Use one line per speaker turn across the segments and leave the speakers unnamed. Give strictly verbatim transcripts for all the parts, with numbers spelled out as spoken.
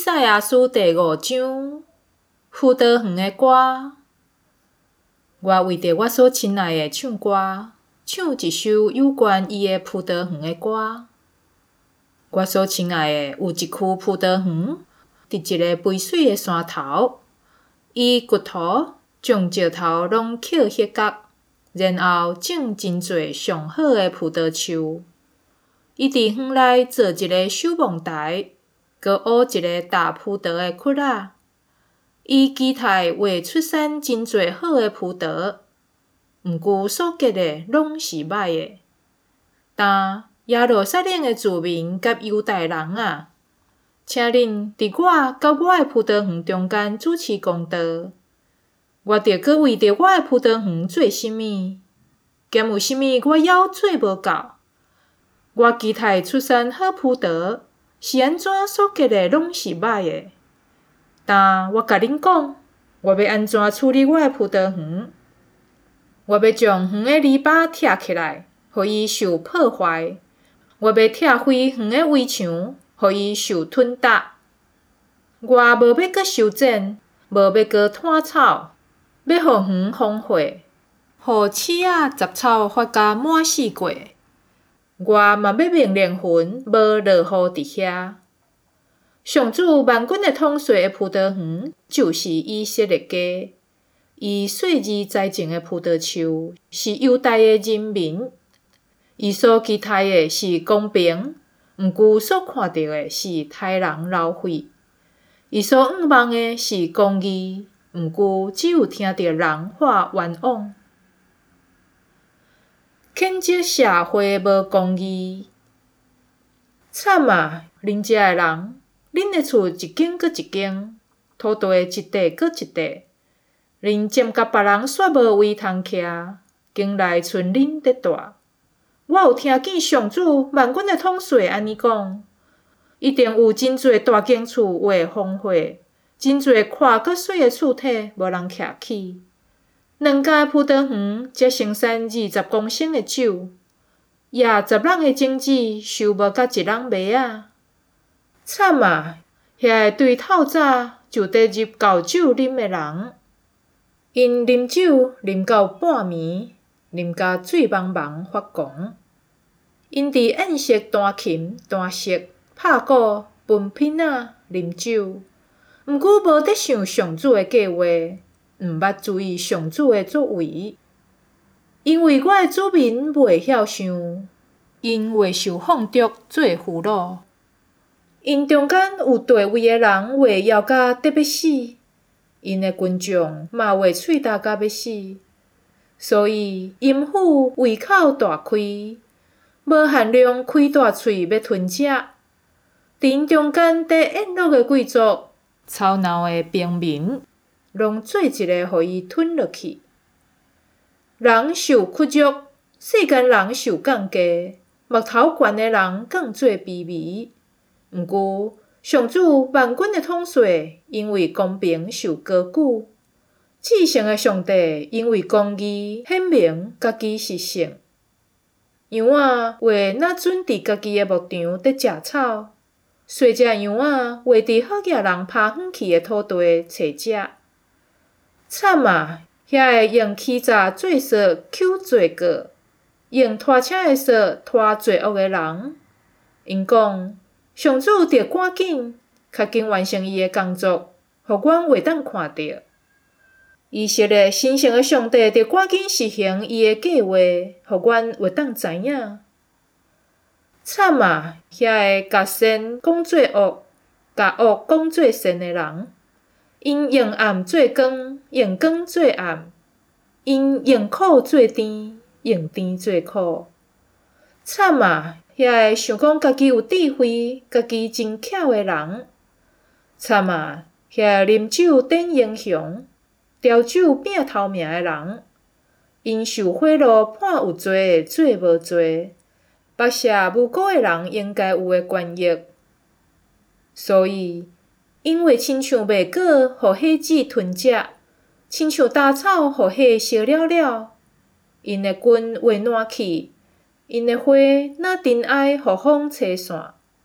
赛亚书第五章，葡萄园的歌。我为着我所亲爱的唱歌，唱一首有关伊的葡萄园的歌。我所亲爱的有一区葡萄园，伫一个肥水的山头，伊骨头将石头拢刻迄角，然后种真侪上好的葡萄树。伊伫园内做一个守望台，搁挖一个大葡萄的窟仔。伊期待会出产真侪好的葡萄，毋过所结的拢是歹的。但耶路撒冷的住民甲犹大人啊，请恁伫我甲我的葡萄园中间主持公道。我着搁为着我的葡萄园做甚物？兼有甚物我还做无够？我期待出产好葡萄，是安怎所结的拢是歹的。但我甲恁讲，我要安怎处理我的葡萄园？我要将园的篱笆拆起来，互伊受破坏；我要拆毁园的围墙，互伊受吞踏。我无要搁修剪，无要搁摊草，要互园荒废，互刺仔杂草发甲满四界。我嘛要命令云无落雨伫遐。上主万军的统帅的葡萄园，就是以色列家。伊细腻栽种的葡萄树，是犹大的人民。伊所期待的是公平，毋过所看到的是豺狼老血。伊所仰望的是公义，毋过只有听到人话冤枉。谴责社会无公义，惨啊！恁遮的人，恁的厝一间搁一间，土地一地搁一地，恁占甲别人煞无位通徛，境内剩恁伫住。我有听见上主万军的统帅安尼讲，一定有真侪大间厝会荒废，真侪宽搁水的厝体无人徛起。两家的葡萄园才生产二十公升的酒，也十人的种子收无甲一人麦仔。惨啊！遐个对透早就得入厚酒啉的人，因啉酒啉到半暝，啉甲醉茫茫发狂。因伫宴席弹琴、弹瑟、拍鼓、分品仔、啉酒，毋过无得想上主的计划。毋捌注意上主的作为，因为我的子民袂晓想，因会受放逐做俘虏。因中间有地位的人会枵甲得要死，因的群众嘛会喙焦甲要死。所以阴府胃口大开，无限量开大喙要吞食。伫因中间得宴乐的贵族，吵闹的平民，拢做一个，互伊吞落去。人受屈辱，世间人受降价，目头悬的人降做卑微。毋过，上主万军的统帅，因为公平受高举；至圣的上帝，因为公义显明家己是圣。羊仔为哪准伫家己的牧场得食草，细只羊仔为伫好野人拍远去的土地找食。惨啊！遐个用欺诈做说求罪过，用拖车的说拖罪恶的人。因讲，上主着赶紧，较紧完成伊的工作，互阮袂当看到。以色列神圣的上帝着赶紧实行伊的计划，互阮会当知影。惨啊！遐个甲善讲做恶，甲恶讲做善的人。因用暗做光，用光做暗；因用苦做甜，用甜做苦。惨啊！遐个想讲家己有智慧、家己真巧的人。惨啊！遐个啉酒等英雄、调酒拼头命的人。因受贿赂判有罪的做无罪，剥削无辜的人应该有的权益。所以，因为亲像麦果，互虾子吞食；亲像大草，互虾烧了了。因的根会烂去，因的花若真爱互风吹散。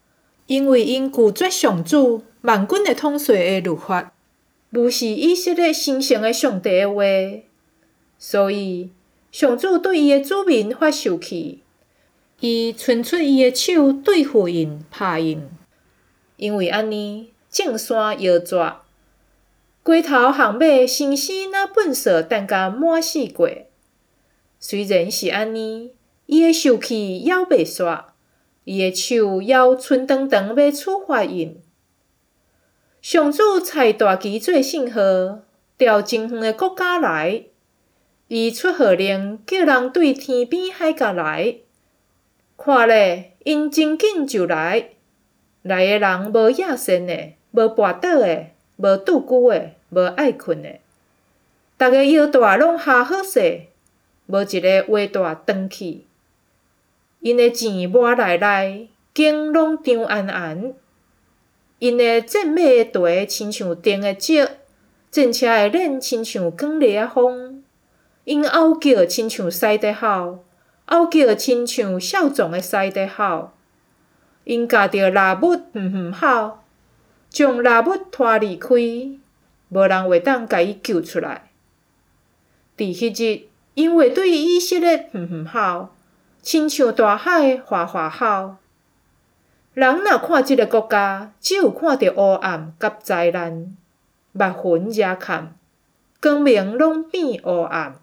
因为因拒绝上主万军的统帅的律法，无视以色列神圣的上帝的话，所以上主对伊的子民发生气，伊伸出伊的手对付因拍因。因为安尼，正山摇绝，街头巷尾生死若粪扫等甲满死过。虽然是安尼，伊的受气犹袂煞，伊的手犹伸长长要处罚因。上主差大旗做信号，调前远的国家来。伊出号令，叫人对天边海角来。看咧，因真紧就来。来的人无野善的，无跋倒的，无拄久的，无爱困的。逐个腰带拢下好势，无一个话大断去。因的钱抹来来，经拢张安安。因的战马的蹄亲像电的石，战车的链亲像光烈的风。因嗷叫亲像狮在吼，嗷叫亲像少壮的狮在吼。因夹着蜡物远远吼，将蜡物拖离开，无人会当甲伊救出来。伫迄日，因会对以色列远远吼，亲像大海哗哗吼。人若看即个国家，只有看到黑暗甲灾难，目昏热坎，光明拢变黑暗。